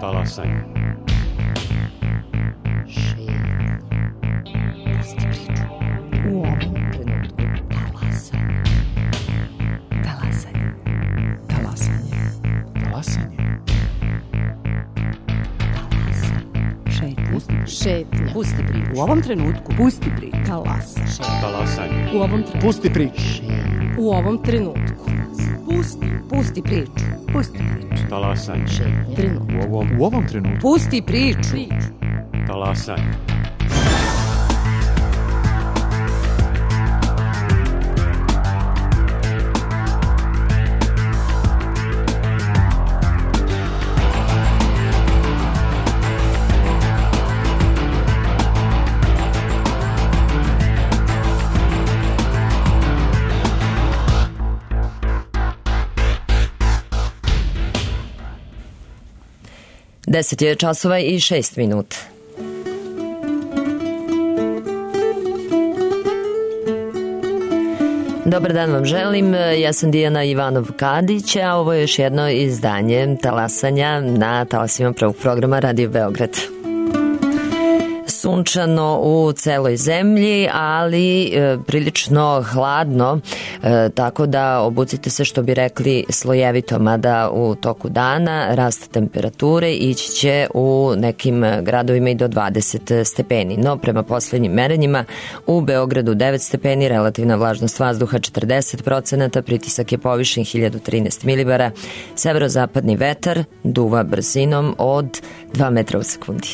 Talasanje. U ovom trenutku talasanje. Talasanje. Talasanje. Talasanje. Šetnja. Pusti priču. U ovom trenutku Pusti priču. talasanje. Talasanje. U ovom trenutku. Pusti priču. U ovom trenutku. Pusti priču. Pusti priču. Talasanje. Trenutku. U ovom trenutku. Pusti priču. Talasanje. Deset je časova i 6 minuta. Dobar dan vam želim, ja sam Dijana Ivanov-Kadić, a ovo je još jedno izdanje Talasanja na talasima prvog programa Radio Beograd. Sunčano u celoj zemlji, ali prilično hladno, tako da obucite se, što bi rekli, slojevito, mada u toku dana rast temperature ići će u nekim gradovima i do 20 stepeni. No, prema poslednjim merenjima, u Beogradu 9 stepeni, relativna vlažnost vazduha 40%, pritisak je povišen 1013 milibara, severozapadni vetar duva brzinom od 2 metra u sekundi.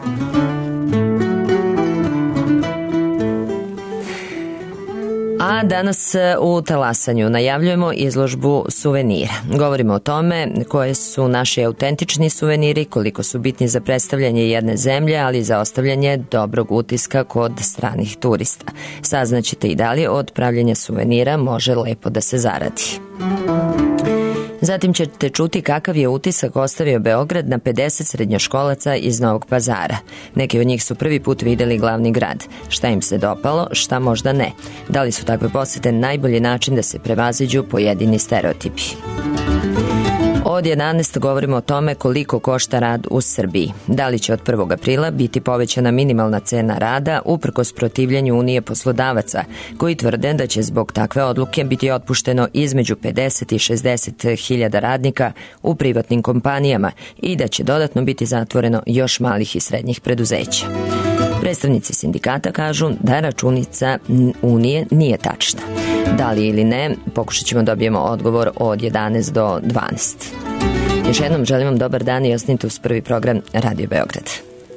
A danas u Talasanju najavljujemo izložbu suvenira. Govorimo o tome koje su naši autentični suveniri, koliko su bitni za predstavljanje jedne zemlje, ali i za ostavljanje dobrog utiska kod stranih turista. Saznaćete i da li od pravljenja suvenira može lepo da se zaradi. Zatim ćete čuti kakav je utisak ostavio Beograd na 50 srednjoškolaca iz Novog Pazara. Neki od njih su prvi put videli glavni grad. Šta im se dopalo, šta možda ne. Da li su takve posete najbolji način da se prevaziđu pojedini stereotipi? Od 11 govorimo o tome koliko košta rad u Srbiji. Da li će od 1. aprila biti povećana minimalna cena rada uprkos protivljenju Unije poslodavaca, koji tvrde da će zbog takve odluke biti otpušteno između 50 i 60 hiljada radnika u privatnim kompanijama i da će dodatno biti zatvoreno još malih i srednjih preduzeća. Predstavnici sindikata kažu da računica Unije nije tačna. Da li ili ne, pokušat ćemo dobijemo odgovor od 11 do 12. Još jednom želim vam dobar dan i ostanite uz prvi program Radio Beograd.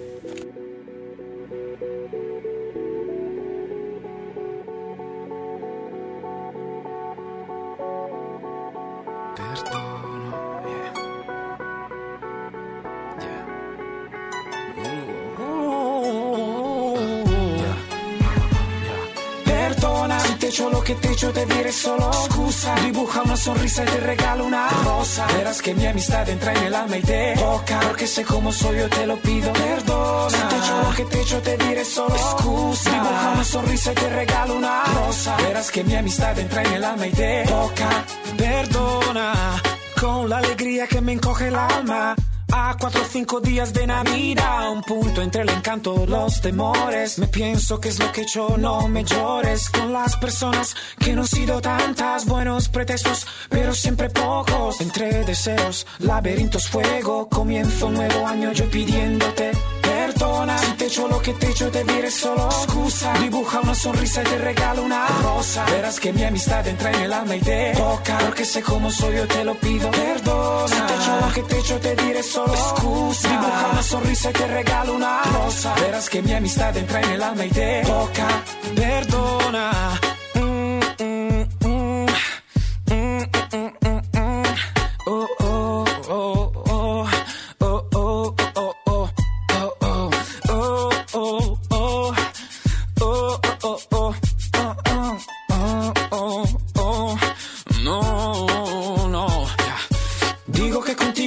Lo che te echo te diré solo scusa, dibuja una sonrisa y te regalo una rosa, verás que mi amistad entra en el alma y te toca, porque sé como soy yo te lo pido, perdona, si te echo lo que te echo te diré solo excusa, dibuja una sonrisa y te regalo una rosa, verás que mi amistad entra en el alma y te toca, perdona, con la alegría que me encoge el alma. A 4 o 5 días de Navidad, un punto entre el encanto y los temores. Me pienso que es lo que he hecho, no me llores. Con las personas que no han sido tantas, buenos pretextos, pero siempre pocos. Entre deseos, laberintos, fuego. Comienzo un nuevo año yo pidiéndote perdona. Si te echo lo que te echo te diré solo excusa. Dibuja una sonrisa y te regalo una rosa. Verás que mi amistad entra en el alma y te toca, porque sé cómo soy yo te lo pido, perdona. Si te echo lo que te echo te diré solo excusa. Dibuja una sonrisa y te regalo una rosa. Verás que mi amistad entra en el alma y te toca, perdona.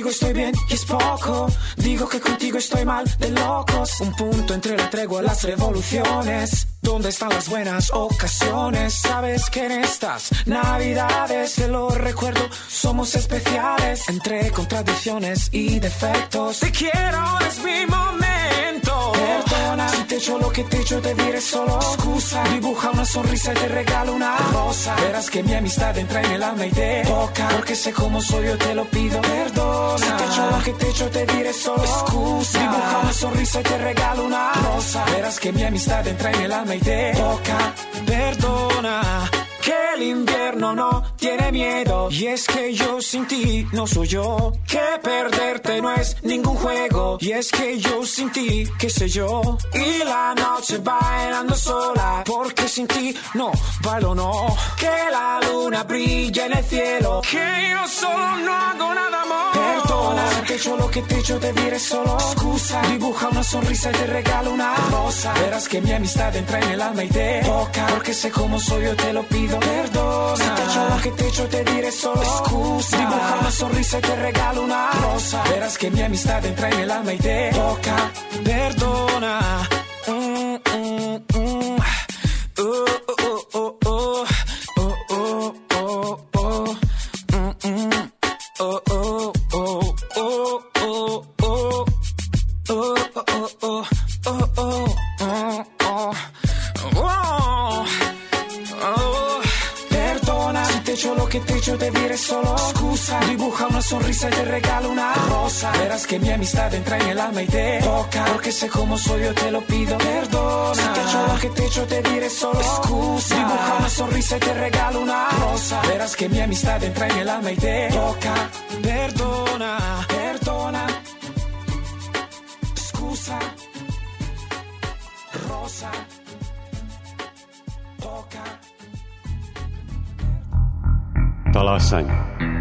estoy bien y es poco. Digo que contigo estoy mal de locos. Un punto entre la tregua y las revoluciones. ¿Dónde están las buenas ocasiones? Sabes que en estas navidades, te lo recuerdo, somos especiales. Entre contradicciones y defectos, te quiero, es mi momento. Perdona si te echo lo que te echo, te diré solo excusa. Dibuja una sonrisa y te regalo una rosa. Verás que mi amistad entra en el alma y te toca, porque sé cómo soy, yo te lo pido. Perdona si te echo lo que te echo, te diré solo excusa. Dibuja una sonrisa y te regalo una rosa. Verás que mi amistad entra en el alma y te toca. Perdona que el invierno no tiene miedo. Y es que yo sin ti no soy yo. Que perderte no es ningún juego. Y es que yo sin ti, qué sé yo. Y la noche bailando sola, porque sin ti no bailo, no. Que la luna brilla en el cielo, que yo solo no hago nada más. Perdona si te echo lo que te echo, te diré solo excusa. Dibuja una sonrisa y te regalo una rosa. Verás que mi amistad entra en el alma y te toca, porque sé cómo soy, yo te lo pido. Perdona si te echo lo que te echo, te diré solo excusa. Dibuja una sonrisa y te regalo una rosa. Verás que mi amistad entra en el alma y te toca. Perdona. Te diré solo excusa. Dibuja una sonrisa y te regalo una rosa. Verás que mi amistad entra en el alma y te toca, porque sé cómo soy, yo te lo pido. Perdona si te echo lo que te echo, te diré solo excusa. Dibuja una sonrisa y te regalo una rosa. Verás que mi amistad entra en el alma y te toca. Perdona, perdona. Excusa. Rosa. Toca. Talasanje.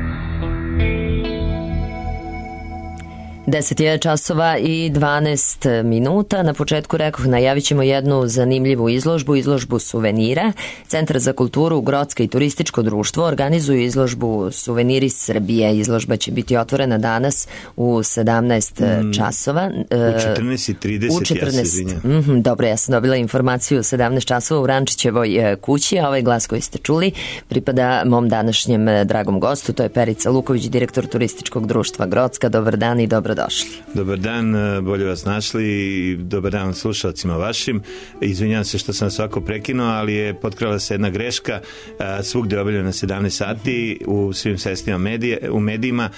10 je časova i 12 minuta. Na početku rekoh, najavit ćemo jednu zanimljivu izložbu suvenira. Centar za kulturu, Grocka i turističko društvo organizuju izložbu Suveniri Srbije. Izložba će biti otvorena danas u 17 časova. U 14:30, ja se izvinjam. Dobro, ja sam dobila informaciju u 17 časova u Rančićevoj kući, a ovaj glas koji ste čuli pripada mom današnjem dragom gostu, to je Perica Luković, direktor turističkog društva Grocka. Dobar dan i dobrodošli. Dobar dan, bolje vas našli i dobar dan slušalcima vašim. Izvinjam se što sam svako prekinuo, ali je potkrala se jedna greška. Svugde je obavljeno na 17 sati u svim sredstvima u medijima.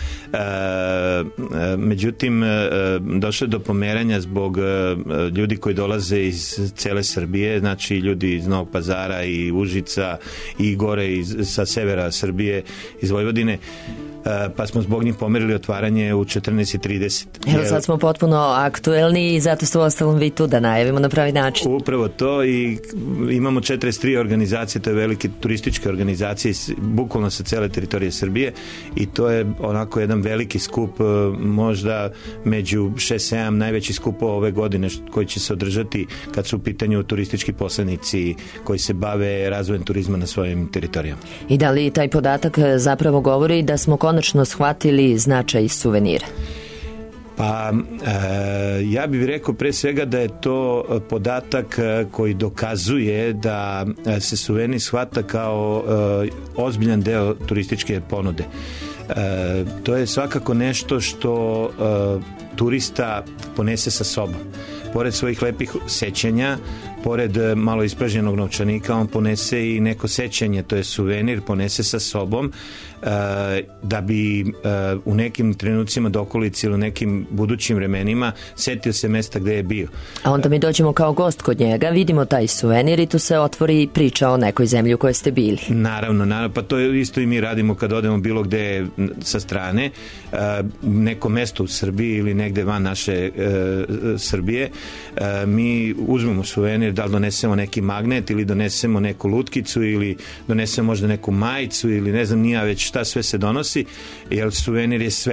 Međutim, došlo je do pomeranja zbog ljudi koji dolaze iz cele Srbije, znači ljudi iz Novog Pazara i Užica i gore sa severa Srbije, iz Vojvodine. Pa smo zbog njih pomerili otvaranje u 14:30. Evo sad smo potpuno aktuelni i zato ste u ostalom vi tu da najavimo na pravi način. Upravo to, i imamo 43 organizacije, to je velike turističke organizacije bukvalno sa cele teritorije Srbije, i to je onako jedan veliki skup, možda među 6-7 najveći skupova ove godine koji će se održati kad su u pitanju turistički posrednici koji se bave razvojem turizma na svojim teritorijama. I da li taj podatak zapravo govori da smo konačno shvatili značaj suvenira? Pa ja bih rekao pre svega da je to podatak koji dokazuje da se suvenir shvata kao ozbiljan deo turističke ponude. To je svakako nešto što turista ponese sa sobom. Pored svojih lepih sećanja, pored malo ispražnjenog novčanika, on ponese i neko sećanje, to je suvenir, ponese sa sobom da bi u nekim trenucima dokolici ili u nekim budućim vremenima setio se mesta gde je bio. A onda mi dođemo kao gost kod njega, vidimo taj suvenir i tu se otvori priča o nekoj zemlji u kojoj ste bili. Naravno, pa to isto i mi radimo kad odemo bilo gde sa strane, neko mesto u Srbiji ili negde van naše Srbije, mi uzmemo suvenir, da li donesemo neki magnet ili donesemo neku lutkicu ili donesemo možda neku majicu ili ne znam nija već šta sve se donosi, jer suvenir je sve.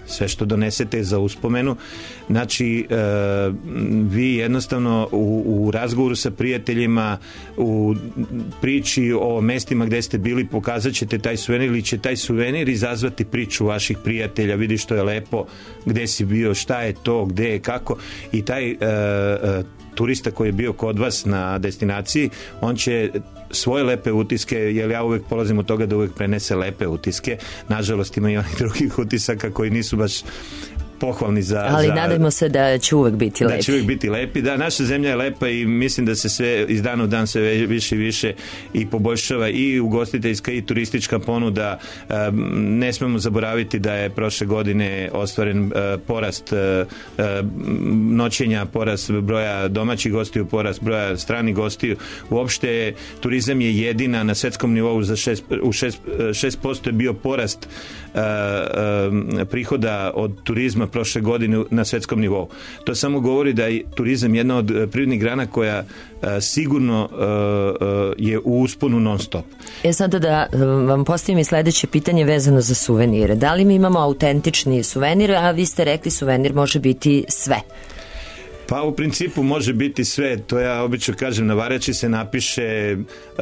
sve što donesete za uspomenu. Znači, vi jednostavno u razgovoru sa prijateljima, u priči o mestima gde ste bili, pokazat ćete taj suvenir ili će taj suvenir izazvati priču vaših prijatelja, vidi što je lepo, gde si bio, šta je to, gde je, kako, i taj turista koji je bio kod vas na destinaciji, on će svoje lepe utiske, jer ja uvek polazim od toga da uvek prenese lepe utiske, nažalost ima i onih drugih utisaka koji nisu baš pohvalni ali nadajmo se da će uvek biti lepi. Da će uvek biti lepi. Da, naša zemlja je lepa i mislim da se sve iz dana u dan sve više i više i poboljšava i ugostiteljska i turistička ponuda. Ne smemo zaboraviti da je prošle godine ostvaren porast noćenja, porast broja domaćih gostiju, porast broja stranih gostiju. Uopšte turizam je jedina na svetskom nivou za 6% je bio porast prihoda od turizma prošle godine na svetskom nivou. To samo govori da je turizam jedna od privrednih grana koja sigurno je u usponu non stop. Sada da vam postavim i sledeće pitanje vezano za suvenire. Da li mi imamo autentični suvenir, a vi ste rekli suvenir može biti sve? Pa u principu može biti sve, to ja obično kažem, na Varjači se napiše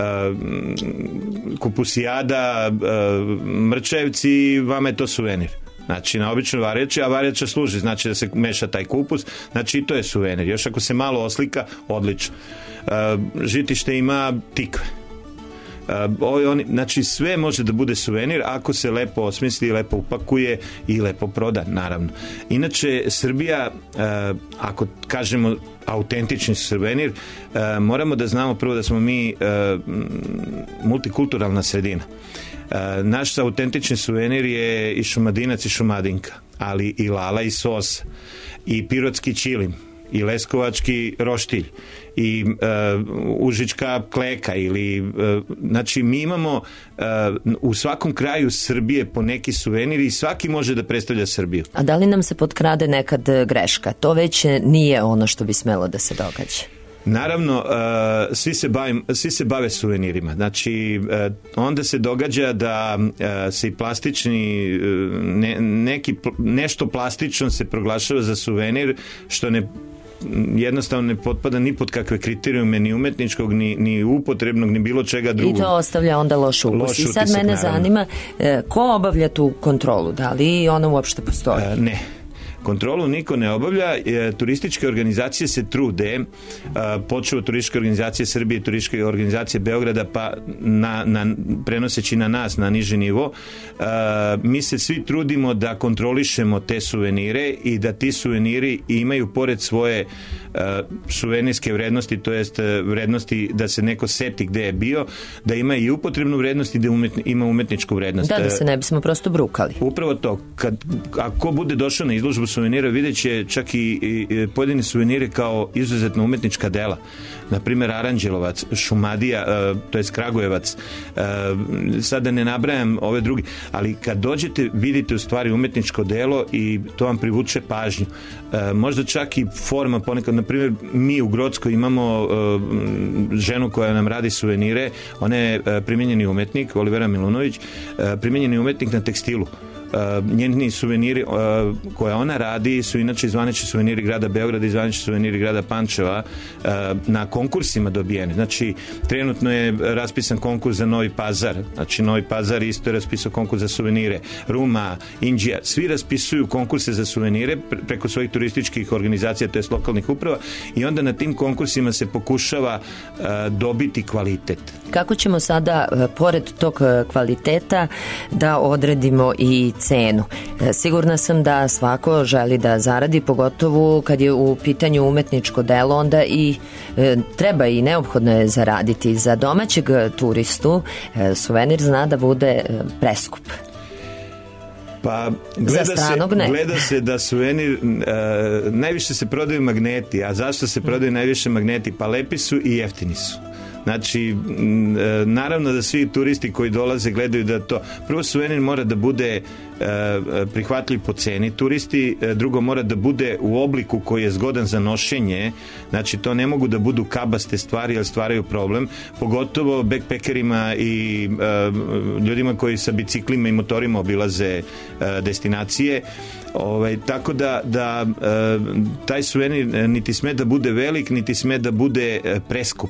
kupusijada, Mrčajevci, vama je to suvenir. Znači na običnoj Varjači, a Varjača služi, znači da se meša taj kupus, znači i to je suvenir. Još ako se malo oslika, odlično. Žitište ima tikve. Znači sve može da bude suvenir ako se lepo osmisli, lepo upakuje i lepo proda, naravno. Inače, Srbija, ako kažemo autentični suvenir, moramo da znamo prvo da smo mi multikulturalna sredina. Naš autentični suvenir je i Šumadinac i Šumadinka, ali i lala i sos, i pirotski ćilim, i leskovački roštilj, i užička kleka, ili znači mi imamo u svakom kraju Srbije po neki suvenir i svaki može da predstavlja Srbiju. A da li nam se potkrade nekad greška? To već nije ono što bi smelo da se događa. Naravno, svi se bave suvenirima. Znači, onda se događa da se i plastični, nešto plastično se proglašava za suvenir, što jednostavno ne potpada ni pod kakve kriterijume, ni umetničkog, ni upotrebnog, ni bilo čega drugog. I to ostavlja onda loš ukus. I sad mene zanima, ko obavlja tu kontrolu? Da li ona uopšte postoji? Ne. Kontrolu niko ne obavlja, turističke organizacije se trude, počeo turističke organizacije Srbije, turističke organizacije Beograda, pa prenoseći na nas, na niži nivo, mi se svi trudimo da kontrolišemo te suvenire i da ti suveniri imaju pored svoje suvenirske vrednosti, to jest vrednosti da se neko seti gde je bio, da ima i upotrebnu vrednost i da ima umetničku vrednost. Da se ne bismo prosto brukali. Upravo to. Ako bude došao na izložbu suvenira, vidjet će čak i pojedini suvenire kao izuzetno umetnička dela. Naprimjer, Aranđelovac, Šumadija, to je Kragujevac, sada ne nabrajam ove drugi, ali kad dođete, vidite u stvari umetničko delo i to vam privuče pažnju. Možda čak i forma ponekad, naprimjer, mi u Grockoj imamo ženu koja nam radi suvenire, ona je primenjeni umetnik, Olivera Milunović, primenjeni umetnik na tekstilu. Njeni suveniri koje ona radi su inače zvanični suveniri grada Beograda i zvanični suveniri grada Pančeva, na konkursima dobijeni. Znači, trenutno je raspisan konkurs za Novi Pazar. Znači, Novi Pazar isto je raspisao konkurs za suvenire. Ruma, Inđija, svi raspisuju konkurse za suvenire preko svojih turističkih organizacija, to je lokalnih uprava, i onda na tim konkursima se pokušava dobiti kvalitet. Kako ćemo sada, pored tog kvaliteta, da odredimo i cenu? Sigurna sam da svako želi da zaradi, pogotovo kad je u pitanju umetničko delo, onda i treba i neophodno je zaraditi. Za domaćeg turistu suvenir zna da bude preskup. Pa gleda se da suvenir, najviše se prodaju magneti, a zašto se prodaju najviše magneti? Pa lepi su i jeftini su. Znači, naravno da svi turisti koji dolaze gledaju da to... Prvo, suvenir mora da bude prihvatljiv po ceni turisti, drugo mora da bude u obliku koji je zgodan za nošenje, znači to ne mogu da budu kabaste stvari jer stvaraju problem, pogotovo backpackerima i ljudima koji sa biciklima i motorima obilaze destinacije. Tako da taj suvenir niti sme da bude velik, niti sme da bude preskup.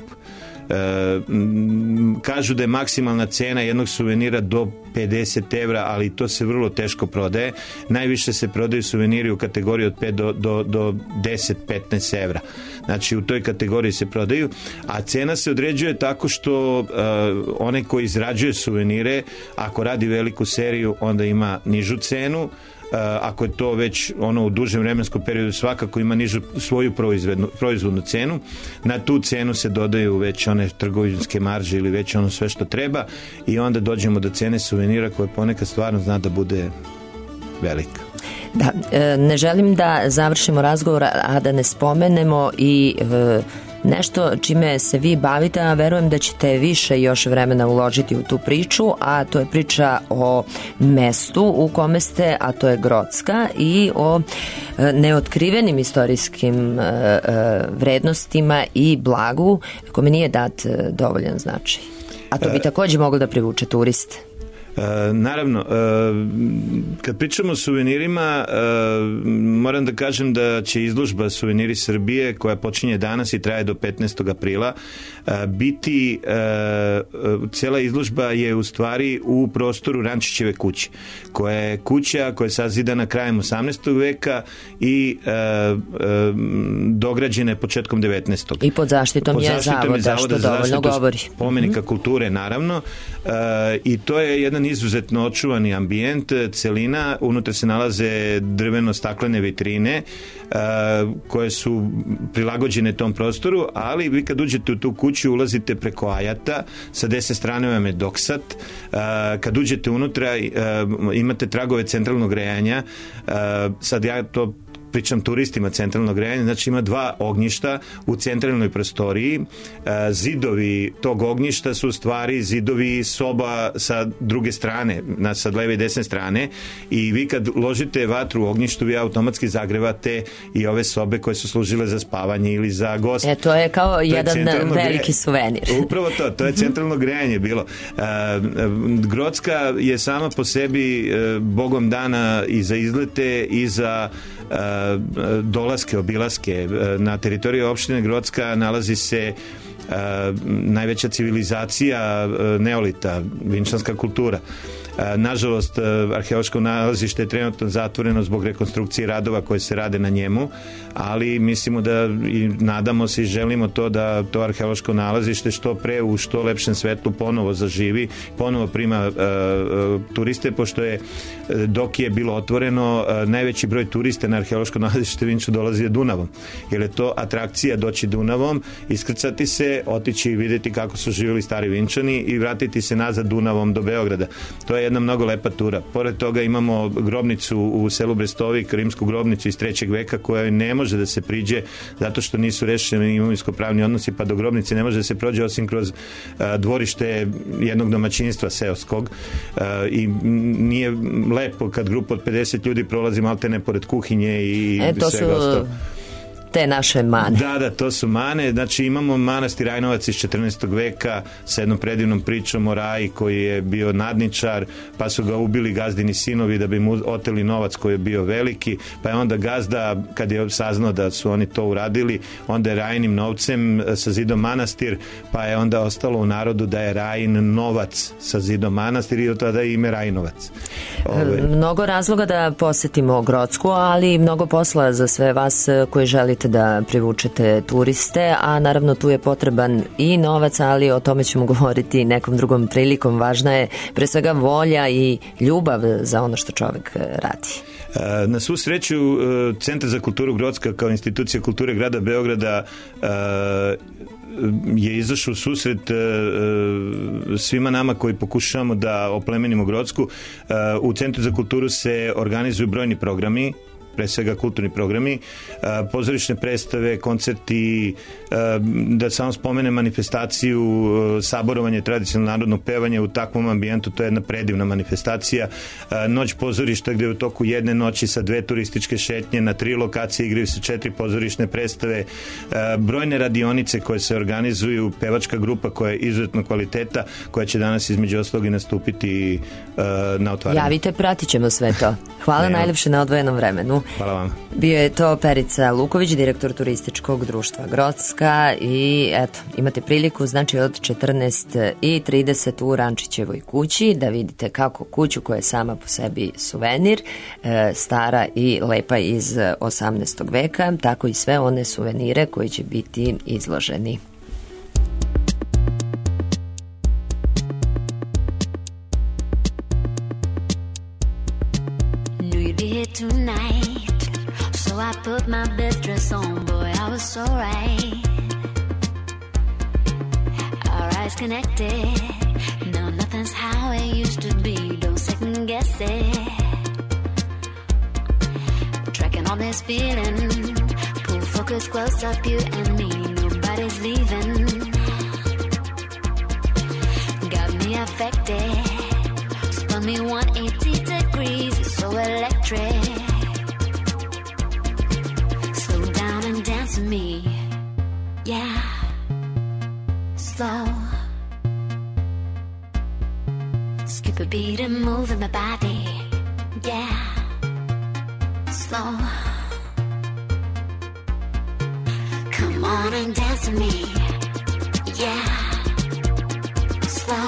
Kažu da je maksimalna cena jednog suvenira do 50 €, ali to se vrlo teško prodaje. Najviše se prodaju suveniri u kategoriji od 5 do 10-15 €. Znači u toj kategoriji se prodaju, a cena se određuje tako što onaj koji izrađuje suvenire, ako radi veliku seriju, onda ima nižu cenu. Ako je to već u dužem vremenskom periodu, svakako ima nižu svoju proizvodnu cenu. Na tu cenu se dodaju već one trgovinske marže ili već ono sve što treba i onda dođemo do cene suvenira koja ponekad stvarno zna da bude velika. Da, ne želim da završimo razgovor, a da ne spomenemo i nešto čime se vi bavite, a verujem da ćete više još vremena uložiti u tu priču, a to je priča o mestu u kome ste, a to je Grocka, i o neotkrivenim istorijskim vrednostima i blagu kome nije dat dovoljan značaj. A to bi takođe moglo da privuče turiste. Naravno, kad pričamo o suvenirima, moram da kažem da će izložba Suveniri Srbije, koja počinje danas i traje do 15. aprila, biti, cijela izložba je u stvari u prostoru Rančićeve kuće, koja je kuća koja je sazidana krajem 18. veka i dograđena je početkom 19. I pod zaštitom je zavoda, što dovoljno govori. Spomenika kulture, naravno, i to je jedan izuzetno očuvani ambijent, celina, unutra se nalaze drveno-staklene vitrine koje su prilagođene tom prostoru, ali vi kad uđete u tu kuću ulazite preko ajata, sa 10 strane vam je doksat, kad uđete unutra imate tragove centralnog grejanja, sad ja to pričam turistima centralnog grejanja, znači ima 2 ognjišta u centralnoj prostoriji. Zidovi tog ognjišta su u stvari zidovi soba sa druge strane, sa leve i desne strane, i vi kad ložite vatru u ognjištu, vi automatski zagrevate i ove sobe koje su služile za spavanje ili za goste. To je kao jedan veliki suvenir. Upravo to je centralno grejanje bilo. Grocka je sama po sebi bogom dana i za izlete i za dolaske, obilaske. Na teritoriji opštine Grocka nalazi se najveća civilizacija neolita, vinčanska kultura. Nažalost, arheološko nalazište je trenutno zatvoreno zbog rekonstrukcije radova koje se rade na njemu, ali mislimo da i nadamo se i želimo to da to arheološko nalazište što pre u što lepšem svetlu ponovo zaživi, ponovo prima turiste, pošto je dok je bilo otvoreno najveći broj turista na arheološko nalazište Vinču dolazi Dunavom, jer je to atrakcija doći Dunavom, iskrcati se, otići i vidjeti kako su živjeli stari Vinčani i vratiti se nazad Dunavom do Beograda. To je jedna mnogo lepa tura. Pored toga imamo grobnicu u selu Brestovik, rimsku grobnicu iz 3. veka koja ne može da se priđe zato što nisu rešeni imovinsko-pravni odnosi, pa do grobnice ne može da se prođe osim kroz dvorište jednog domaćinstva seoskog, i nije lepo kad grupa od 50 ljudi prolazi maltene pored kuhinje i svega ostalo. Te naše mane. Da, to su mane. Znači imamo manastir Rajnovac iz 14. veka sa jednom predivnom pričom o Raji koji je bio nadničar, pa su ga ubili gazdini sinovi da bi mu oteli novac koji je bio veliki, pa je onda gazda, kad je saznao da su oni to uradili, onda je Rajinim novcem sazidao manastir, pa je onda ostalo u narodu da je Rajin novac sazidao manastir i od tada je ime Rajnovac. Mnogo razloga da posetimo Grocku, ali mnogo posla za sve vas koji želite da privučete turiste, a naravno tu je potreban i novac, ali o tome ćemo govoriti nekom drugom prilikom. Važna je pre svega volja i ljubav za ono što čovek radi. Na svu sreću, Centar za kulturu Grocka kao institucija kulture grada Beograda je izašao u susret svima nama koji pokušavamo da oplemenimo Grocku. U Centru za kulturu se organizuju brojni programi pre svega kulturni programi, pozorišne predstave, koncerti, da samo spomenem manifestaciju saborovanje tradicionalnog narodnog pevanja u takvom ambijentu, to je jedna predivna manifestacija. Noć pozorišta gde u toku jedne noći sa 2 turističke šetnje na 3 lokacije igraju se 4 pozorišne predstave, brojne radionice koje se organizuju, pevačka grupa koja je izuzetno kvaliteta, koja će danas između ostalog i nastupiti na otvaranju. Javite, pratit ćemo sve to. Hvala najlepše na odvojenom vremenu. Hvala vam. Bio je to Perica Luković, direktor turističkog društva Grocka, i eto, imate priliku, znači od 14:30 u Rančićevoj kući da vidite kako kuću koja je sama po sebi suvenir, stara i lepa iz 18. veka, tako i sve one suvenire koji će biti izloženi. Tonight, so I put my best dress on, boy, I was so right. Our eyes connected, no, nothing's how it used to be, don't second guess it. Tracking all this feeling, pull focus close up, you and me, nobody's leaving. Got me affected, spun me 180 degrees, it's so electric. Slow down and dance with me, yeah. Slow. Skip a beat and move in my body, yeah. Slow. Come on and dance with me, yeah. Slow.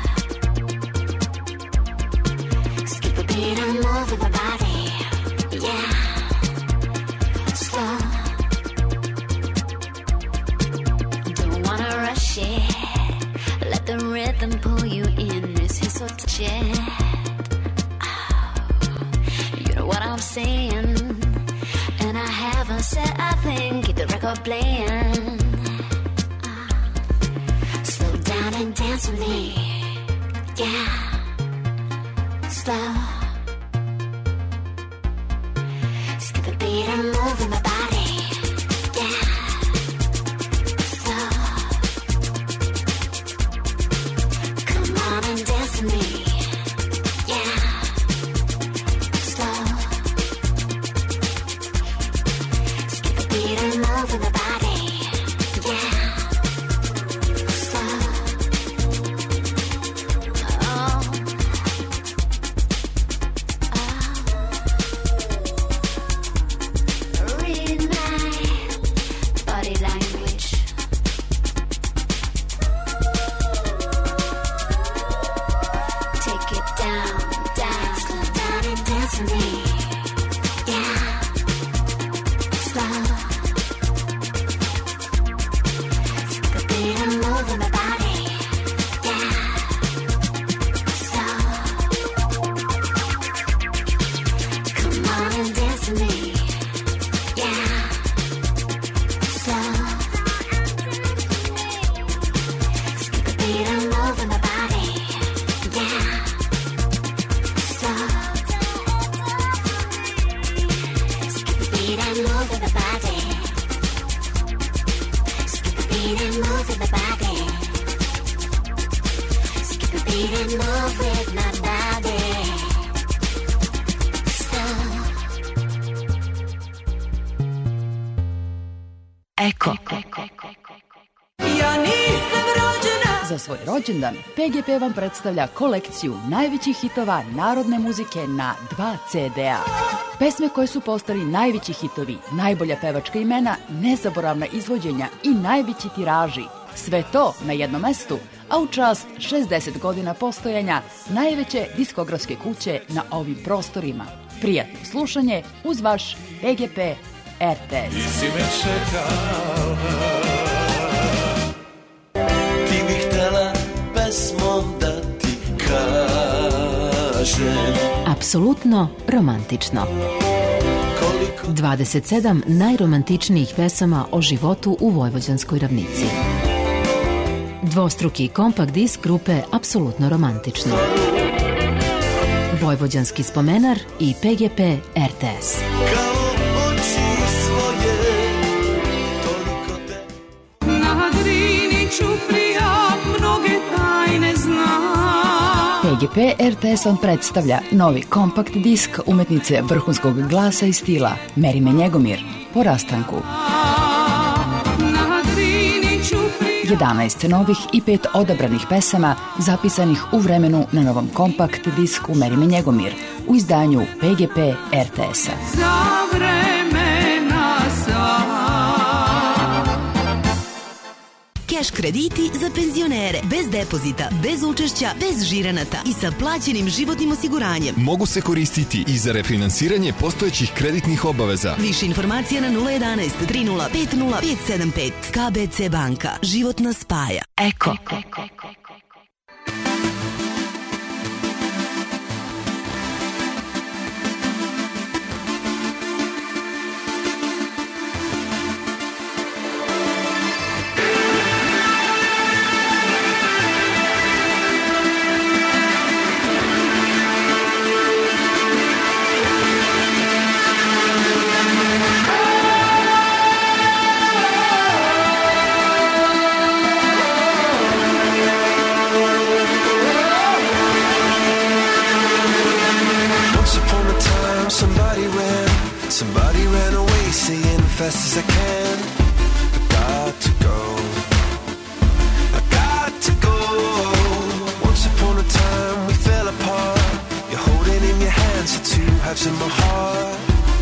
Skip a beat and move in my body, yeah. Slow. Don't wanna rush it, let the rhythm pull you in, this is so touch it. You know what I'm saying, and I haven't said a thing, keep the record playing. Slow down and dance with me, yeah. Slow. Skip a beat and move in my body, yeah. Slow. Come on and dance with me, yeah. Slow. Skip a beat and move in my body, yeah. Slow. Oh. Read my body language. Take it down, down, slow down and dance with me, yeah. Slow. Skip a beat and move in my body, yeah. Slow. Come on and dance with me, yeah. Slow. Skip a beat and move in my body, yeah. Slow. Skip a beat and move in the body. Skip a beat and move in the body. Skip a beat and move with my body. Slow. Eko. Za svoj rođendan PGP vam predstavlja kolekciju najvećih hitova narodne muzike na 2 CD-a. Pesme koje su postali najveći hitovi, najbolja pevačka imena, nezaboravna izvođenja i najveći tiraži. Sve to na jednom mestu, a u čast 60 godina postojanja najveće diskografske kuće na ovim prostorima. Prijatno slušanje uz vaš PGP RTS. Si me čekala, ti bih htela pesmom da ti kažem. Apsolutno romantično. 27 najromantičnijih pesama o životu u Vojvođanskoj ravnici. Dvostruki kompakt disk grupe Apsolutno romantično. Vojvođanski spomenar i PGP RTS. si svoje, toliko te. Na Drini ćuprija mnoge tajne zna. PGP RTS vam predstavlja novi kompakt disk umetnice vrhunskog glasa i stila Merime Njegomir po rastanku. 11 novih i 5 odabranih pesama zapisanih u vremenu na novom kompakt disku Merime Njegomir u izdanju PGP RTS-a. Za vremena Keš krediti za penzionere, bez depozita, bez učešća, bez žiranata i sa plaćenim životnim osiguranjem. Mogu se koristiti i za refinansiranje postojećih kreditnih obaveza. Više informacija na 011 3050 575. KBC banka. Život nas spaja. Eko. Somebody ran away saying fast as I can, I got to go, I got to go. Once upon a time we fell apart, you're holding in your hands the two halves of my heart.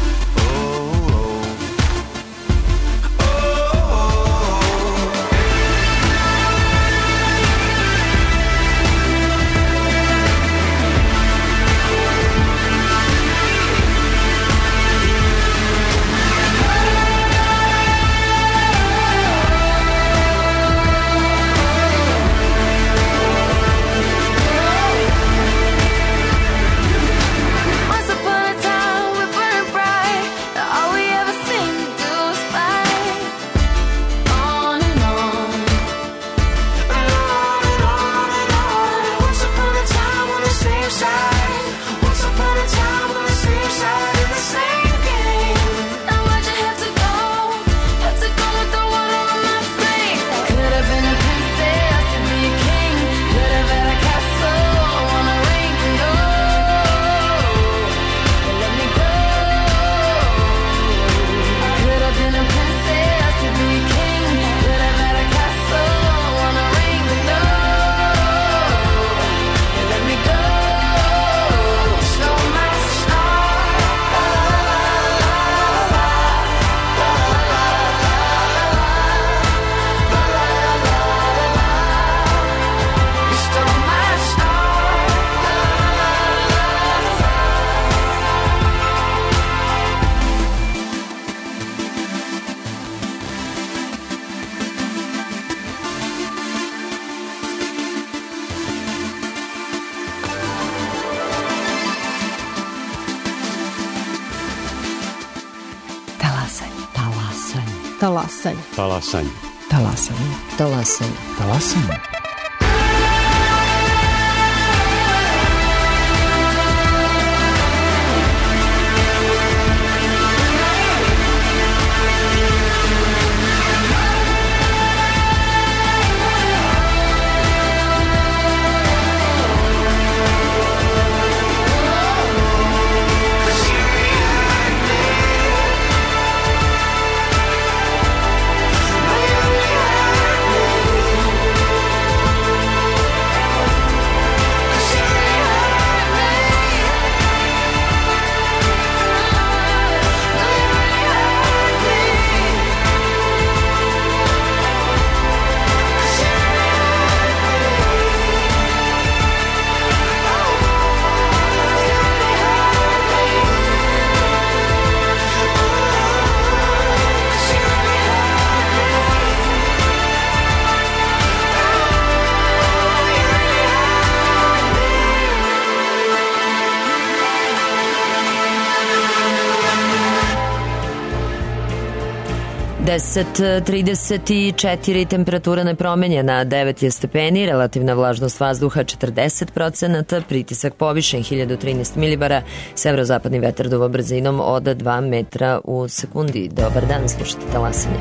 Talasanje. Talasanje. Talasanje. Talasanje. Talasanje. 10:34, temperatura nepromenjena, 9 je stepeni, relativna vlažnost vazduha 40%, pritisak povišen 1013 milibara, severozapadni vetar duva brzinom od 2 metra u sekundi. Dobar dan, slušajte Talasanje.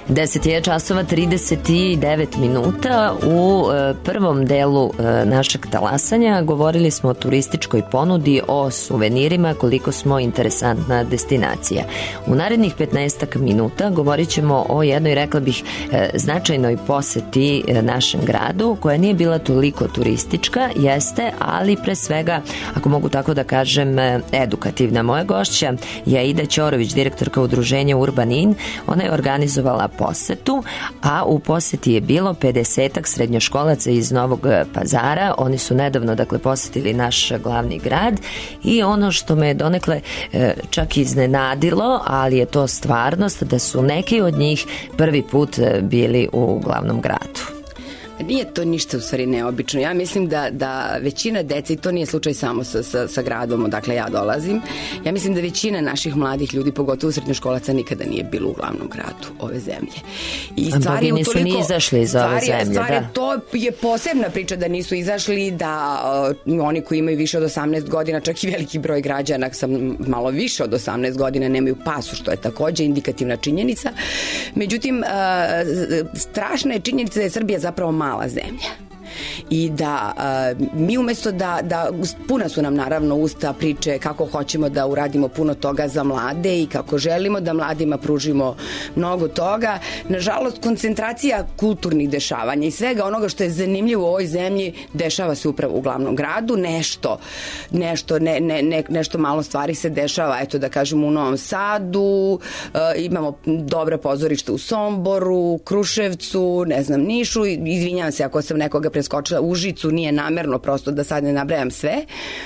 10 je časova 39 minuta. U prvom delu našeg talasanja govorili smo o turističkoj ponudi, o suvenirima, koliko smo interesantna destinacija. U narednih 15 minuta govorit ćemo o jednoj, rekla bih, značajnoj poseti našem gradu, koja nije bila toliko turistička, jeste, ali pre svega, ako mogu tako da kažem, edukativna. Moja gošća je Aida Ćorović, direktorka udruženja Urban In. Ona je organizovala posetu, a u poseti je bilo 50-ak srednjoškolaca iz Novog Pazara. Oni su nedavno, dakle, posetili naš glavni grad i ono što me donekle čak iznenadilo, ali je to stvarnost, da su neki od njih prvi put bili u glavnom gradu. Nije to ništa u stvari neobično. Ja mislim da većina dece, i to nije slučaj samo sa gradom odakle ja dolazim, ja mislim da većina naših mladih ljudi, pogotovo srednjoškolaca, nikada nije bilo u glavnom gradu ove zemlje. I stvari nisu ni izašli iz ove zemlje. To je posebna priča da nisu izašli, da oni koji imaju više od 18 godina, čak i veliki broj građana sa malo više od 18 godina nemaju pasu, što je takođe indikativna činjenica. Međutim, strašna je činjenica da je Srbija zapravo mala zemlja i da mi umesto da puna su nam naravno usta priče kako hoćemo da uradimo puno toga za mlade i kako želimo da mladima pružimo mnogo toga, nažalost koncentracija kulturnih dešavanja i svega onoga što je zanimljivo u ovoj zemlji dešava se upravo u glavnom gradu. Nešto malo stvari se dešava, eto da kažemo u Novom Sadu, imamo dobra pozorišta u Somboru, Kruševcu, ne znam, Nišu, izvinjavam se ako sam nekoga preskočila, Užicu, nije namerno, prosto da sad ne nabrajam sve.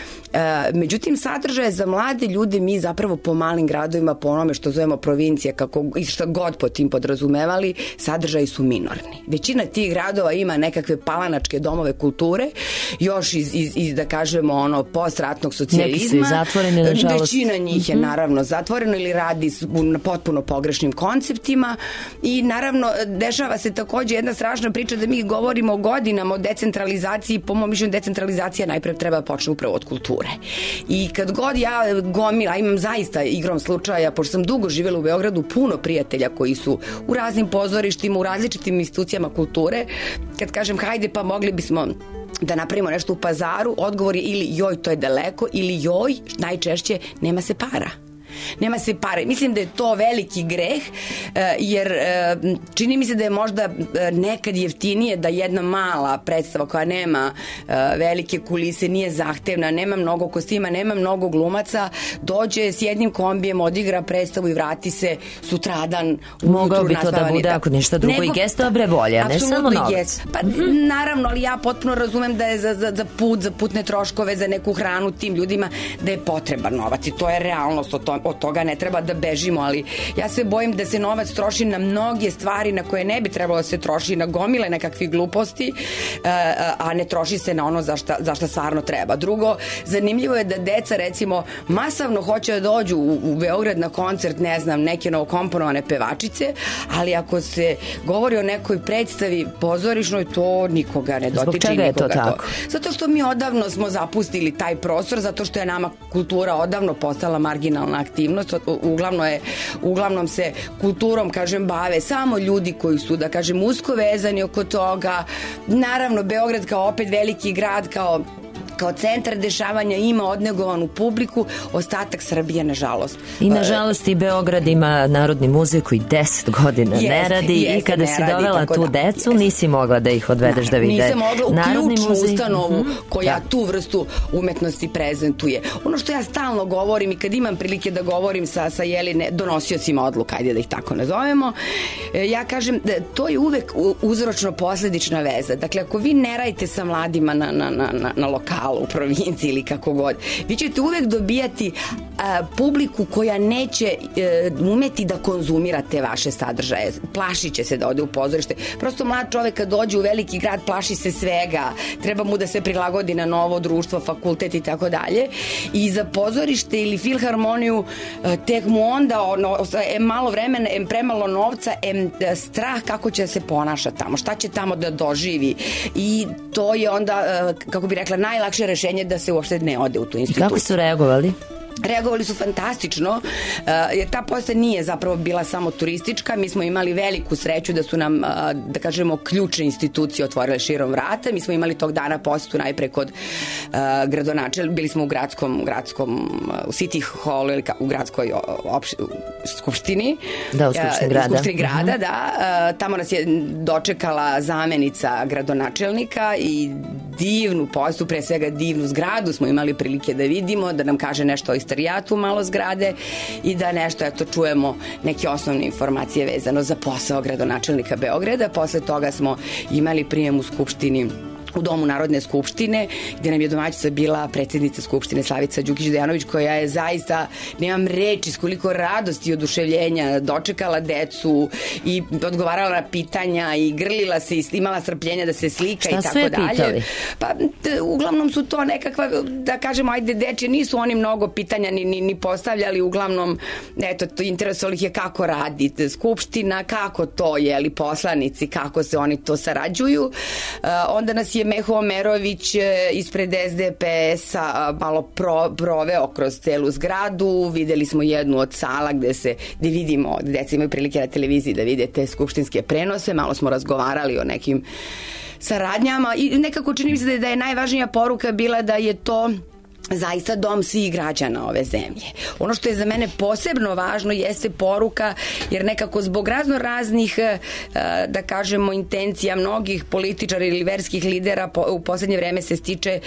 Međutim, sadržaje za mlade ljude mi zapravo po malim gradovima, po onome što zovemo provincija, kako i šta god po tim podrazumevali, sadržaji su minorni. Većina tih gradova ima nekakve palanačke domove kulture, još iz da kažemo, postratnog socijalizma. Neki su i zatvoreni, nažalost. Većina njih je naravno zatvoreno ili radi na potpuno pogrešnim konceptima i naravno dešava se takođe jedna strašna priča da mi govorimo godinama o decentralizaciji. Po mom mišljenju decentralizacija najpre treba počne upravo od kulture. I kad god ja imam zaista igrom slučaja, pošto sam dugo živjela u Beogradu, puno prijatelja koji su u raznim pozorištima, u različitim institucijama kulture, kad kažem hajde pa mogli bismo da napravimo nešto u Pazaru, odgovor je ili joj to je daleko ili joj najčešće nema se para. Nema se pare. Mislim da je to veliki greh, jer čini mi se da je možda nekad jeftinije da jedna mala predstava koja nema velike kulise, nije zahtevna, nema mnogo kostima, nema mnogo glumaca, dođe s jednim kombijem, odigra predstavu i vrati se sutradan. Mogao bi to da bude, ako ništa drugo, i gest dobre volje, ne samo novac. Pa naravno, ali ja potpuno razumem da je za put, za putne troškove, za neku hranu tim ljudima, da je potreban novac i to je realnost, od toga ne treba da bežimo, ali ja se bojim da se novac troši na mnoge stvari na koje ne bi trebalo da se troši, na gomile nekakvih gluposti, a ne troši se na ono za šta stvarno treba. Drugo, zanimljivo je da deca recimo masovno hoće da dođu u Beograd na koncert, ne znam, neke novokomponovane pevačice, ali ako se govori o nekoj predstavi pozorišnoj, to nikoga ne dotiče. Zbog čega je to tako? Zato što mi odavno smo zapustili taj prostor, zato što je nama kultura odavno postala marginalna aktivnost. Uglavnom se kulturom, kažem, bave samo ljudi koji su, da kažem, usko vezani oko toga. Naravno, Beograd kao opet veliki grad, kao centar dešavanja ima odnegovanu publiku, ostatak Srbije, nažalost. I nažalost i Beograd ima Narodni muzej koji 10 godina ne radi i kada si dovela tu decu nisi mogla da ih odvedeš da vide. Nisam mogla u ključnu ustanovu koja tu vrstu umetnosti prezentuje. Ono što ja stalno govorim i kad imam prilike da govorim sa donosiocima odluka, ajde da ih tako nazovemo, ja kažem da to je uvek uzročno-posledična veza. Dakle, ako vi ne radite sa mladima na lokalu, u provinciji ili kako god, vi ćete uvek dobijati publiku koja neće umeti da konzumira te vaše sadržaje. Plašit će se da ode u pozorište. Prosto mlad čovek kad dođe u veliki grad plaši se svega, treba mu da se prilagodi na novo društvo, fakultet i tako dalje. I za pozorište ili filharmoniju tek mu onda malo vremena, premalo novca, strah kako će se ponaša tamo, šta će tamo da doživi. I to je onda, kako bi rekla, najlakše rešenje da se uopšte ne ode u tu instituciju. Kako su reagovali? reagovali su fantastično, jer ta poseta nije zapravo bila samo turistička. Mi smo imali veliku sreću da su nam, da kažemo, ključne institucije otvorile širom vrata. Mi smo imali tog dana posetu najpre kod gradonačelnika, bili smo u gradskom u City Hall ili u gradskoj skupštini. Da, u skupštini grada. Skupštini grada, da. Tamo nas je dočekala zamenica gradonačelnika i divnu posetu, pre svega divnu zgradu smo imali prilike da vidimo, da nam kaže nešto o istorijatu malo zgrade i da nešto, eto, čujemo neke osnovne informacije vezano za posao gradonačelnika Beograda. Posle toga smo imali prijem u Skupštini, u Domu Narodne skupštine, gde nam je domaćica bila predsjednica Skupštine Slavica Đukić-Dejanović, koja je zaista, nemam reči, s koliko radosti i oduševljenja dočekala decu i odgovarala na pitanja i grlila se i imala strpljenja da se slika. Šta i tako dalje. Šta su je pitali? Pa, uglavnom su to nekakva, da kažemo, ajde dečje, nisu oni mnogo pitanja ni postavljali, uglavnom, eto, to interesovalo ih je kako radi Skupština, kako to je, ali poslanici, kako se oni to sarađuju. Onda nas je Meho Omerović ispred SDP-a malo proveo kroz celu zgradu. Videli smo jednu od sala gde vidimo, deca imaju prilike na televiziji da vide te skupštinske prenose. Malo smo razgovarali o nekim saradnjama i nekako čini mi se da je najvažnija poruka bila da je to zaista dom svih građana ove zemlje. Ono što je za mene posebno važno jeste poruka, jer nekako zbog razno raznih, da kažemo, intencija mnogih političara ili verskih lidera u poslednje vreme se stiče,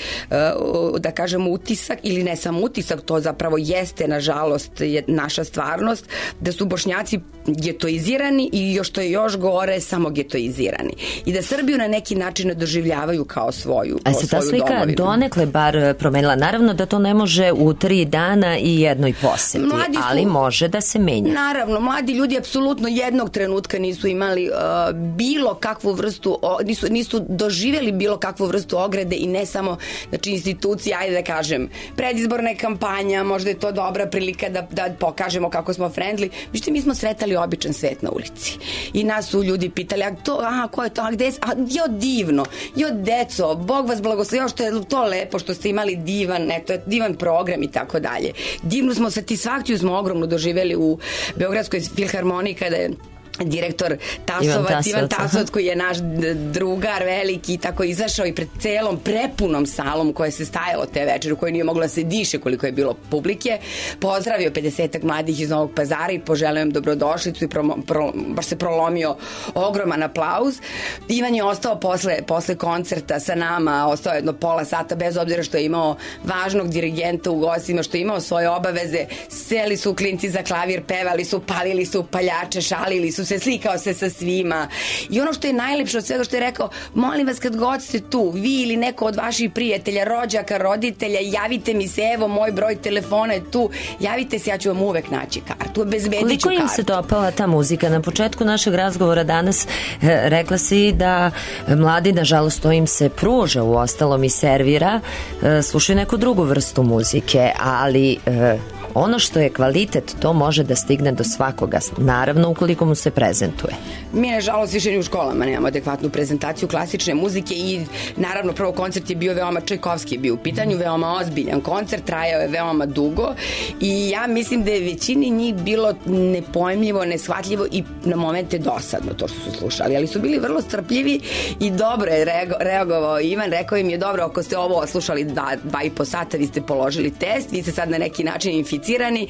da kažemo, utisak, ili ne samo utisak, to zapravo jeste, nažalost, naša stvarnost, da su Bošnjaci getoizirani i što je još gore, samo getoizirani. I da Srbiju na neki način ne doživljavaju kao svoju domovinu. A se ta slika donekle bar promenila? Naravno da to ne može u 3 dana i jednoj poseti, ali može da se menja. Naravno, mladi ljudi apsolutno jednog trenutka nisu imali bilo kakvu vrstu, nisu doživjeli bilo kakvu vrstu ograde i ne samo, znači, institucije, ajde da kažem, predizborna kampanja, možda je to dobra prilika da pokažemo kako smo friendly. Mišljate, mi smo sretali običan svet na ulici i nas su ljudi pitali, ko je to, a gde je, jo, divno, jo, deco, Bog vas blagoslovio, što je to lepo što ste imali divan program i tako dalje. Divnu satisfakciju smo ogromno doživjeli u Beogradskoj filharmoniji kada je direktor Ivan Tasovac, koji je naš drugar veliki, tako izašao i pred celom prepunom salom koja se stajalo te večeri, u kojoj nije mogla se diše koliko je bilo publike, pozdravio 50-ak mladih iz Novog Pazara i poželeo im dobrodošlicu i baš se prolomio ogroman aplauz. Ivan je ostao posle koncerta sa nama, ostao jedno pola sata, bez obzira što je imao važnog dirigenta u gostima, što je imao svoje obaveze. Seli su klinci za klavir, pevali su, palili su paljače, šalili su se, slikao se sa svima. I ono što je najlepše od svega što je rekao, molim vas kad god ste tu, vi ili neko od vaših prijatelja, rođaka, roditelja, javite mi se, evo moj broj telefona je tu, javite se, ja ću vam uvek naći kartu, obezbedit ću kartu. Koliko im se dopala ta muzika? Na početku našeg razgovora danas rekla si da mladi, nažalost, to im se pruža, u ostalom i servira, slušaju neku drugu vrstu muzike, ali ono što je kvalitet, to može da stigne do svakoga, naravno ukoliko mu se prezentuje. Mi, nažalost, više ni u školama nemamo adekvatnu prezentaciju klasične muzike i naravno prvo koncert je bio veoma, Čajkovski je bio u pitanju, veoma ozbiljan koncert, trajao je veoma dugo i ja mislim da je većini njih bilo nepojmljivo, neshvatljivo i na momente dosadno to što su slušali, ali su bili vrlo strpljivi i dobro je reagovao Ivan, rekao im je, dobro, ako ste ovo slušali 2,5 sata, vi ste položili test, vi ste sad na neki način inficirani,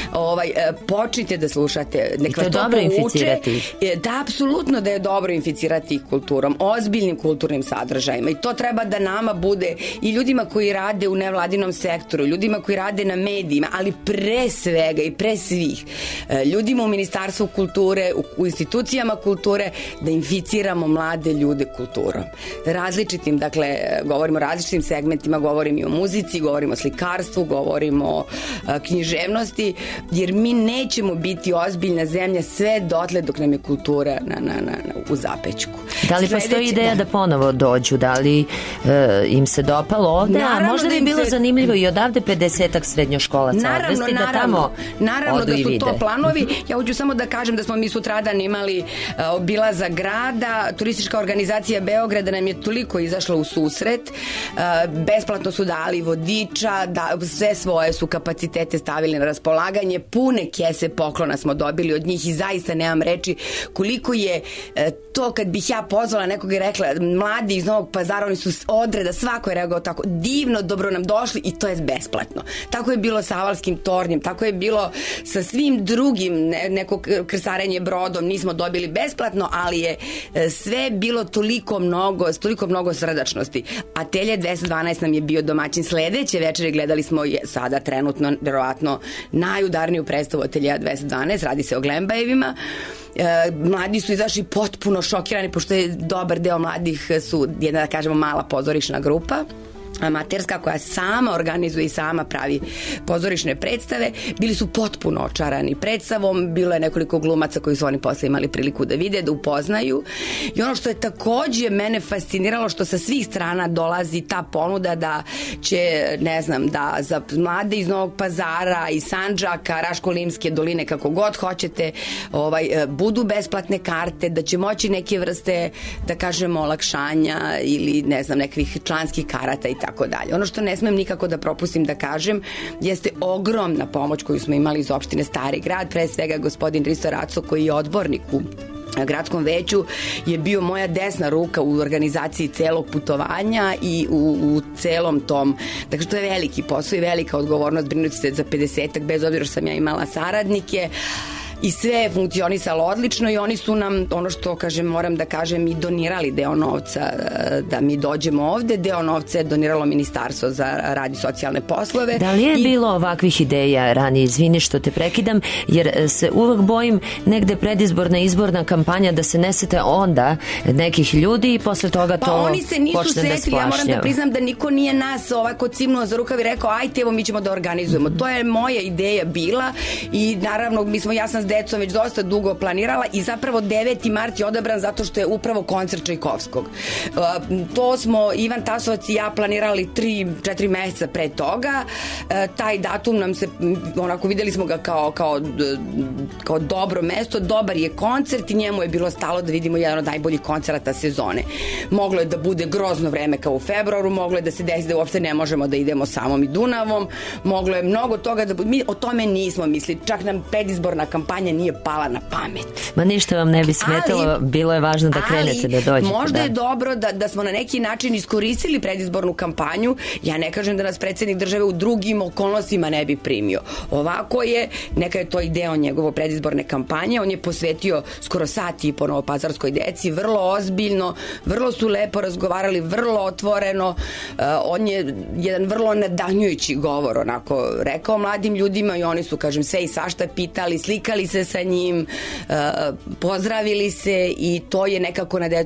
počnite da slušate. I to je dobro inficirati. Da, apsolutno da je dobro inficirati kulturom, ozbiljnim kulturnim sadržajima i to treba da nama bude i ljudima koji rade u nevladinom sektoru, ljudima koji rade na medijima, ali pre svega i pre svih ljudima u Ministarstvu kulture, u institucijama kulture, da inficiramo mlade ljude kulturom. Različitim, dakle, govorimo o različitim segmentima, govorimo i o muzici, govorimo o slikarstvu, govorimo o književnosti, jer mi nećemo biti ozbiljna zemlja sve dotle dok nam je kultura u zapećku. Da li postoji ideja da ponovo dođu? Da li im se dopalo ovde? A možda bi bilo zanimljivo i odavde 50-ak srednjoškolaca odvesti da tamo naravno odu i vide. Da su to planovi. Ja hoću samo da kažem da smo mi sutradan imali obilazak grada. Turistička organizacija Beograda nam je toliko izašla u susret. Besplatno su dali vodiča, sve svoje su kapacitete stavili stavili na raspolaganje, pune kese poklona smo dobili od njih i zaista nemam reči koliko je to kad bih ja pozvala nekog i rekla mladi iz Novog Pazara, oni su odreda, svako je reagovao tako divno, dobro nam došli i to je besplatno. Tako je bilo sa Avalskim tornjem, tako je bilo sa svim drugim, neko krstarenje brodom nismo dobili besplatno, ali je sve bilo toliko mnogo srdačnosti. Atelje 212 nam je bio domaćin. Sledeće večeri gledali smo sada trenutno verovatno najudarniju predstavu Ateljeja 212, radi se o Glembajevima. Mladi su izašli potpuno šokirani, pošto je dobar deo mladih su jedna, da kažemo, mala pozorišna grupa amaterska koja sama organizuje i sama pravi pozorišne predstave. Bili su potpuno očarani predstavom, bilo je nekoliko glumaca koji su oni posle imali priliku da vide, da upoznaju. I ono što je takođe mene fasciniralo, što sa svih strana dolazi ta ponuda da će, ne znam, da za mlade iz Novog Pazara, iz Sandžaka, Raško-Limske doline, kako god hoćete, budu besplatne karte, da će moći neke vrste, da kažemo, olakšanja ili, ne znam, nekih članskih karata i tako dalje. Ono što ne smem nikako da propustim da kažem jeste ogromna pomoć koju smo imali iz opštine Stari Grad, pre svega gospodin Risto Raco koji je odbornik u gradskom veću, je bio moja desna ruka u organizaciji celog putovanja i u celom tom, dakle to je veliki posao i velika odgovornost brinuti se za 50-ak, bez obzira što sam ja imala saradnike, i sve je funkcionisalo odlično i oni su nam, ono što kažem, moram da kažem, i donirali deo novca da mi dođemo ovde. Deo novca je doniralo Ministarstvo za rad i socijalne poslove. Da li je bilo ovakvih ideja ranije? Izvini što te prekidam, jer se uvek bojim negde predizborna izborna kampanja da se ne sete onda nekih ljudi i posle toga to počne da splašnjava. Pa oni se nisu setili, ja moram da priznam da niko nije nas ovako cimnuo za rukav i rekao ajte evo mi ćemo da organizujemo. To je moja ideja bila i naravno ja sam s decom već dosta dugo planirala i zapravo 9. mart je odabran zato što je upravo koncert Čajkovskog. To smo Ivan Tasovac i ja planirali 3-4 meseca pre toga. Taj datum nam se, onako videli smo ga kao dobro mesto, dobar je koncert i njemu je bilo stalo da vidimo jedan od najboljih koncerata sezone. Moglo je da bude grozno vreme kao u februaru, moglo je da se desi da uopšte ne možemo da idemo samom i Dunavom, moglo je mnogo toga da bude. Mi o tome nismo mislili, čak nam predizborna kampanja nije pala na pamet. Ma ništa vam ne bi smetalo, bilo je važno da krenete, da dođete. Možda je dobro da smo na neki način iskoristili predizbornu kampanju. Ja ne kažem da nas predsjednik države u drugim okolnostima ne bi primio. Ovako je, neka je to i deo njegove predizborne kampanje, on je posvetio skoro sat i po novopazarskoj deci, vrlo ozbiljno, vrlo su lepo razgovarali, vrlo otvoreno, on je jedan vrlo nadanjujući govor onako rekao mladim ljudima i oni su, kažem, sve i svašta pitali, slikali se sa njim, pozdravili se i to je nekako na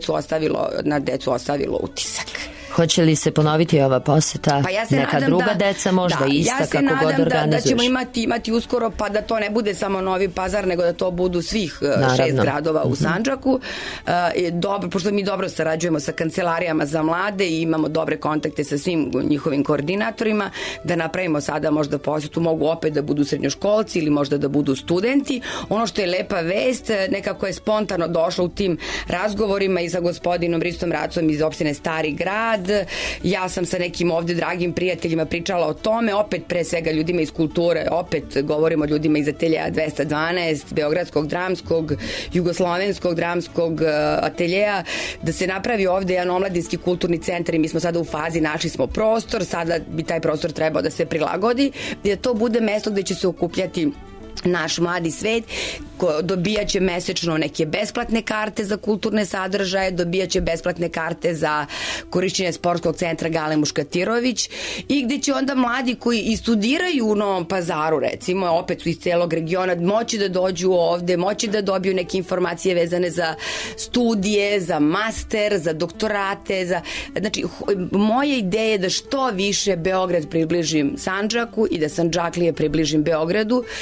decu ostavilo utisak. Hoće li se ponoviti ova poseta? Pa ja se neka nadam druga deca možda ista kako god organizuješ? Ja se nadam da ćemo imati uskoro, pa da to ne bude samo Novi Pazar, nego da to budu svih 6 gradova u Sandžaku. Dobro, pošto mi dobro sarađujemo sa kancelarijama za mlade i imamo dobre kontakte sa svim njihovim koordinatorima, da napravimo sada možda posetu, mogu opet da budu srednjoškolci ili možda da budu studenti. Ono što je lepa vest, nekako je spontano došlo u tim razgovorima i sa gospodinom Ristom Racom iz opštine Stari Grad. Ja sam sa nekim ovde dragim prijateljima pričala o tome, opet pre svega ljudima iz kulture, opet govorimo o ljudima iz Ateljeja 212, Beogradskog dramskog, Jugoslovenskog dramskog ateljeja, da se napravi ovde jedan omladinski kulturni centar i mi smo sada u fazi, našli smo prostor, sada bi taj prostor trebao da se prilagodi, da to bude mesto gde će se okupljati naš mladi svet, dobijaće mesečno neke besplatne karte za kulturne sadržaje, dobijaće besplatne karte za korišćenje sportskog centra Gale Muškatirović i gde će onda mladi koji i studiraju u Novom Pazaru, recimo, opet su iz celog regiona, moći da dođu ovde, moći da dobiju neke informacije vezane za studije, za master, za doktorate, znači, moja ideja je da što više Beograd približim Sandžaku i da Sandžaklije približim Beogradu, jer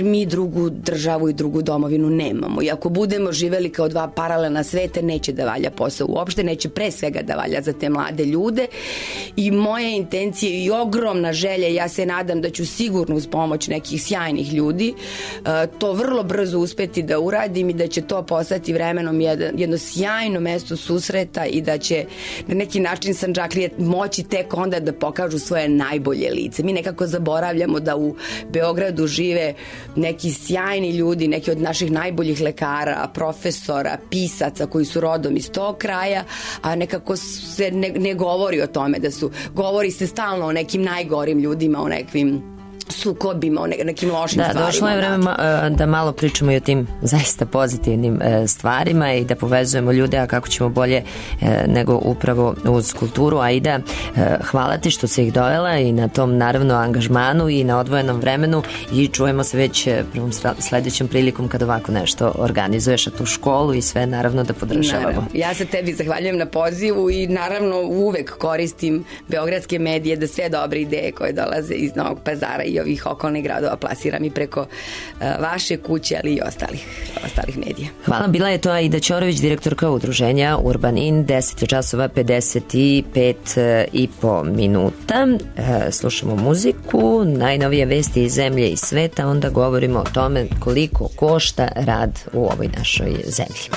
mi drugu državu i drugu domovinu nemamo. I ako budemo živeli kao dva paralelna sveta, neće da valja posao uopšte, neće pre svega da valja za te mlade ljude. I moja intencija i ogromna želja, ja se nadam da ću sigurno uz pomoć nekih sjajnih ljudi to vrlo brzo uspeti da uradim i da će to postati vremenom jedno sjajno mesto susreta i da će na neki način Sandžaklije moći tek onda da pokažu svoje najbolje lice. Mi nekako zaboravljamo da u Beogradu žive neki sjajni ljudi, neki od naših najboljih lekara, profesora, pisaca koji su rodom iz tog kraja, a nekako se ne govori o tome govori se stalno o nekim najgorim ljudima, o nekim sukobima, o nekim lošim stvarima. Da, došlo je vreme da malo pričamo i o tim zaista pozitivnim stvarima i da povezujemo ljude, a kako ćemo bolje nego upravo uz kulturu. Aida, hvala ti što si ih dovela i na tom naravno angažmanu i na odvojenom vremenu i čujemo se već prvom sledećom prilikom kad ovako nešto organizuješ, a tu školu i sve naravno da podržavamo. Naravno. Ja se tebi zahvaljujem na pozivu i naravno uvek koristim beogradske medije da sve dobre ideje koje dolaze iz Novog Pazara i ovih okolnih gradova plasiram i preko vaše kuće, ali i ostalih medija. Hvala, bila je to Aida Ćorović, direktorka udruženja Urban In, 10 časova 55,5 minuta. Slušamo muziku, najnovije vesti iz zemlje i sveta, onda govorimo o tome koliko košta rad u ovoj našoj zemlji.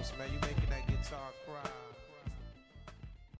man. You making that guitar